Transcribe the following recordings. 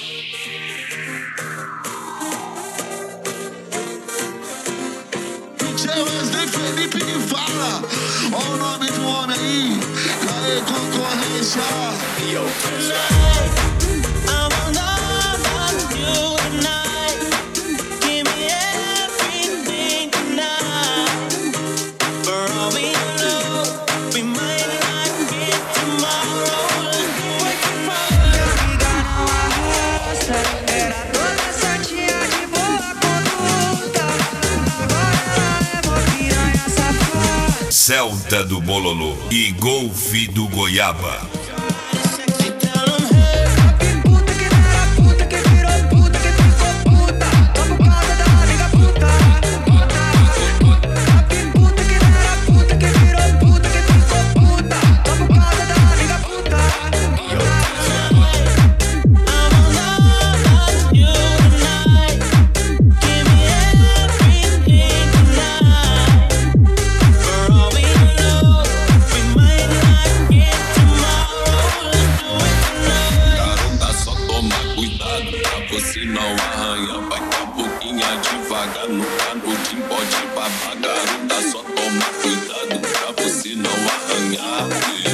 Wesley Felipe que fala. Olha o nome do homem aí. Caê concorrência. Celta do Bololô e Golfe do Goiaba. Você não arranha, vai com a boquinha devagar no canudinho, pode babar, garota, só toma cuidado pra você não arranhar.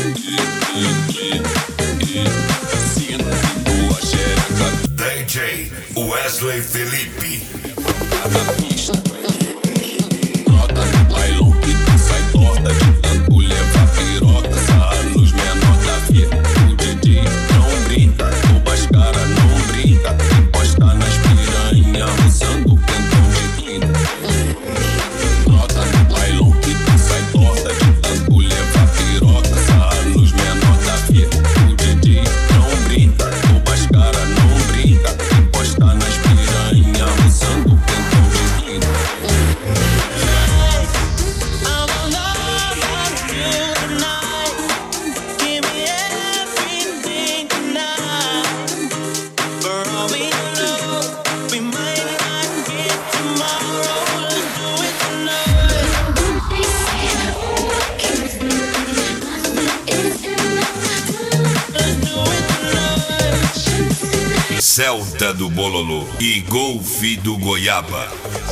Sinto a xereca. DJ Wesley Felipe. Na pista, brota no bailão que tu sai torta de tanto levar piroca. Anos menor da vida, o DJ não brinca, rouba as caras, não brinca. Posta nas piranha, usando o pentão de quinta. Brota no bailão que tu sai torta de tanto levar piroca. Anos menor da vida, o DJ não brinca, rouba as caras, não brinca. Posta nas piranha, usando o pentão de quinta. Celta do Bololô e Golfe do Goiaba.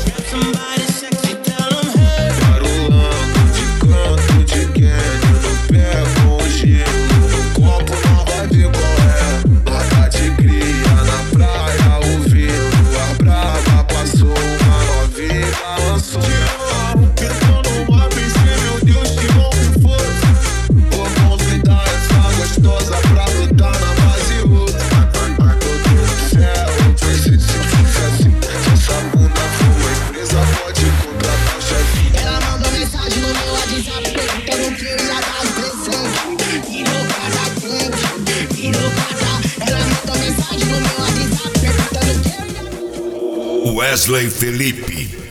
Para o ângulo de canto de Kenny, no pé com o gelo, no copo não vai ver qual é. Nota de cria na praia, ouvindo a brava, passou uma novinha, balançou. Pensando numa piscina, meu Deus, que bom que fosse. Vou convidar essa gostosa pra lutar na base outra. Ai, meu Deus do céu, vai ser difícil assim. Se essa bunda for uma empresa, pode contratar o chefe. Ela mandou mensagem no meu WhatsApp perguntando que eu ia dar de presente. Virou cada quente, virou cada. Ela mandou mensagem no meu WhatsApp perguntando que eu ia. Wesley Felipe.